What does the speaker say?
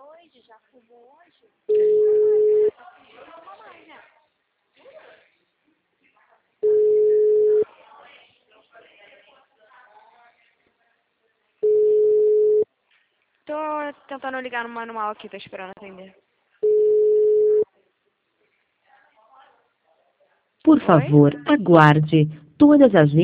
hoje, já fumou hoje. Tô tentando ligar no manual aqui, tô esperando atender. Por Oi? favor, aguarde. Todas as